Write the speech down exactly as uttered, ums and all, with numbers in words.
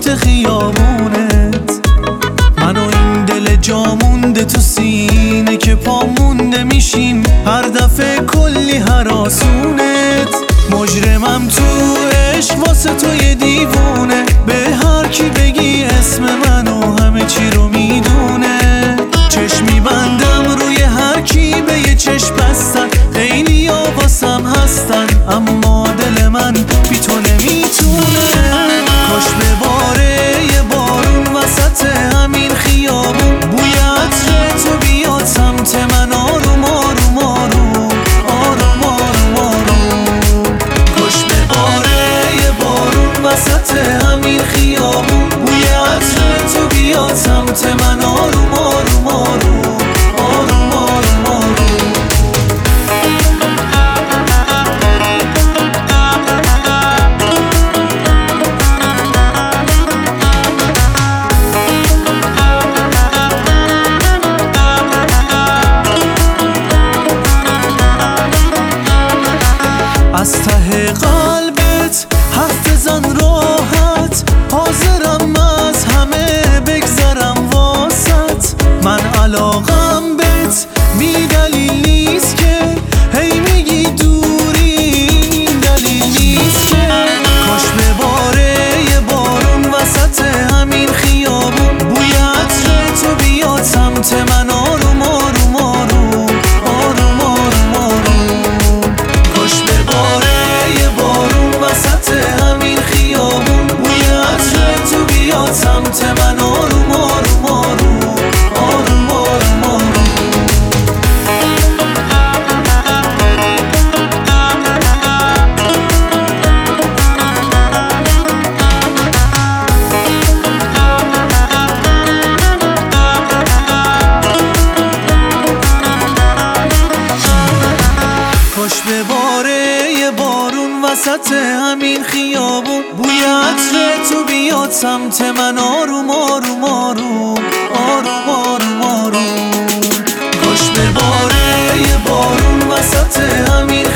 وسط خیابونت، من و این دل جامونده تو سینه که پامونده میشیم هر دفعه کلی هراسونت. مجرمم تو عشق واسه تو یه دیوونه، به هر کی بگی اسم منو همه چی رو میدونه. چشم میبندم روی هر کی به یه چشم بستن، خیلی ها واسم هستن اما دل من بی تو نمیتونه. کاش بباره یه بارون وسط همین خیابون، بوی عطر تو بیاد سمت من آروم آروم آروم آروم آروم آروم. کاش بباره یه بارون وسط همین خیابون، بوی عطر تو بیاد سمت من آروم آروم آروم آروم آروم آروم. از ته قلبت حرف بزن راحت، حاضرم از همه بگذرم واسط. من علاقم بهت بی دلیل نیست که هی میگی دوری، دلیل نیست که. کاش بباره یه بارون وسط همین خیابون، بوی عطر تو بیاد سمت من آروم آروم آروم آروم آروم آروم. کاش بباره یه بارون وسط همین خیابون، بوی عطر تو بیاد سمت من آروم آروم آروم آروم آروم آروم. کاش بباره یه بارون وسط همین خیابون، بوی عطر تو بیاد سمت من آروم آروم آروم آروم آروم آروم. کاش بباره یه بارون وسط همین